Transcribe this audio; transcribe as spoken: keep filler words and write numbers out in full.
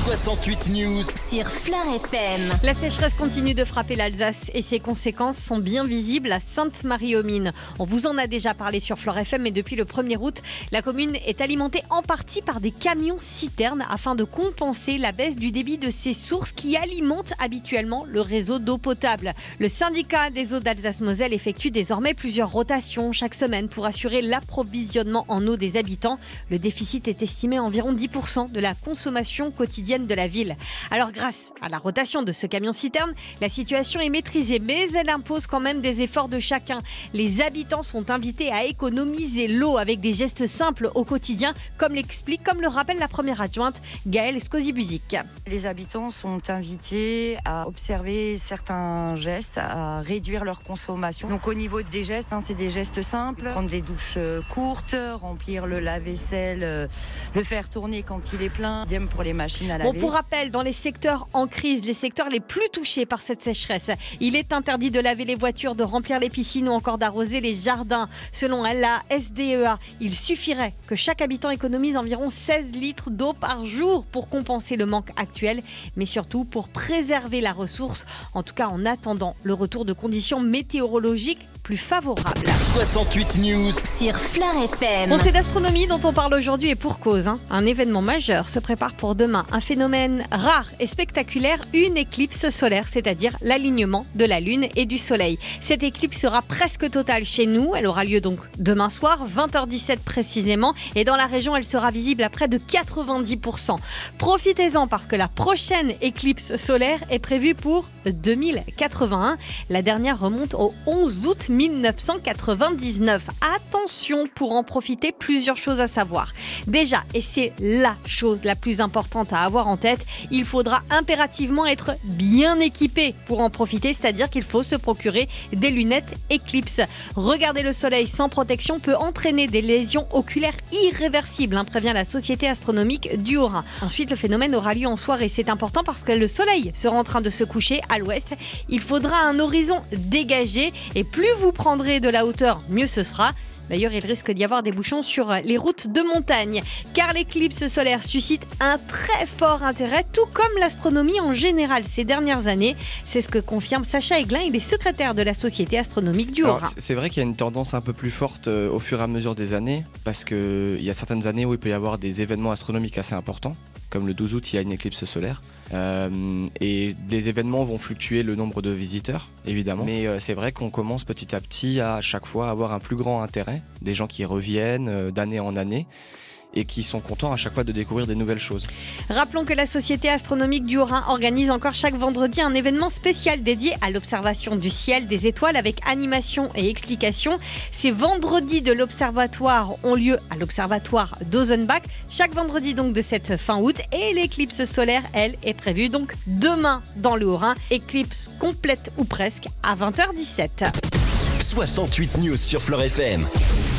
soixante-huit News sur Fleur F M. La sécheresse continue de frapper l'Alsace et ses conséquences sont bien visibles à Sainte-Marie-aux-Mines. On vous en a déjà parlé sur Fleur F M, mais depuis le premier août, la commune est alimentée en partie par des camions-citernes afin de compenser la baisse du débit de ces sources qui alimentent habituellement le réseau d'eau potable. Le syndicat des eaux d'Alsace-Moselle effectue désormais plusieurs rotations chaque semaine pour assurer l'approvisionnement en eau des habitants. Le déficit est estimé à environ dix pour cent de la consommation quotidienne de la ville. Alors grâce à la rotation de ce camion-citerne, la situation est maîtrisée, mais elle impose quand même des efforts de chacun. Les habitants sont invités à économiser l'eau avec des gestes simples au quotidien, comme l'explique, comme le rappelle la première adjointe Gaëlle Scosi-Buzic. Les habitants sont invités à observer certains gestes, à réduire leur consommation. Donc au niveau des gestes, hein, c'est des gestes simples, prendre des douches courtes, remplir le lave-vaisselle, euh, le faire tourner quand il est plein, idem pour les machines à laver. Bon, pour rappel, dans les secteurs en crise, les secteurs les plus touchés par cette sécheresse, il est interdit de laver les voitures, de remplir les piscines ou encore d'arroser les jardins. Selon la S D E A, il suffirait que chaque habitant économise environ seize litres d'eau par jour pour compenser le manque actuel, mais surtout pour préserver la ressource, en tout cas en attendant le retour de conditions météorologiques plus favorables. soixante-huit News sur Fleur F M. Bon, c'est d'astronomie dont on parle aujourd'hui et pour cause. Hein. Un événement majeur se prépare pour demain. Un phénomène rare et spectaculaire, une éclipse solaire, c'est-à-dire l'alignement de la Lune et du Soleil. Cette éclipse sera presque totale chez nous. Elle aura lieu donc demain soir, vingt heures dix-sept précisément. Et dans la région, elle sera visible à près de quatre-vingt-dix pour cent. Profitez-en parce que la prochaine éclipse solaire est prévue pour deux mille quatre-vingt-un. La dernière remonte au onze août mille neuf cent quatre-vingt-dix-neuf. Attention, pour en profiter, plusieurs choses à savoir. Déjà, et c'est la chose la plus importante à avoir en tête, il faudra impérativement être bien équipé pour en profiter, c'est-à-dire qu'il faut se procurer des lunettes Eclipse. Regarder le soleil sans protection peut entraîner des lésions oculaires irréversibles, hein, prévient la Société astronomique du Haut-Rhin. Ensuite, le phénomène aura lieu en soirée. C'est important parce que le soleil sera en train de se coucher à l'ouest. Il faudra un horizon dégagé et plus vous prendrez de la hauteur, mieux ce sera. D'ailleurs, il risque d'y avoir des bouchons sur les routes de montagne, car l'éclipse solaire suscite un très fort intérêt, tout comme l'astronomie en général ces dernières années. C'est ce que confirme Sacha Aiglin, il est secrétaire de la Société astronomique du Haut-Rhin. C'est vrai qu'il y a une tendance un peu plus forte euh, au fur et à mesure des années, parce qu'il y a certaines années où il peut y avoir des événements astronomiques assez importants, comme le douze août, il y a une éclipse solaire. Euh, et les événements vont fluctuer le nombre de visiteurs, évidemment. Mais euh, c'est vrai qu'on commence petit à petit à, à chaque fois avoir un plus grand intérêt, des gens qui reviennent euh, d'année en année et qui sont contents à chaque fois de découvrir des nouvelles choses. Rappelons que la Société astronomique du Haut-Rhin organise encore chaque vendredi un événement spécial dédié à l'observation du ciel, des étoiles avec animation et explication. Ces vendredis de l'observatoire ont lieu à l'observatoire d'Ozenbach, chaque vendredi donc de cette fin août, et l'éclipse solaire, elle, est prévue donc demain dans le Haut-Rhin. Éclipse complète ou presque à vingt heures dix-sept. soixante-huit News sur Fleur F M.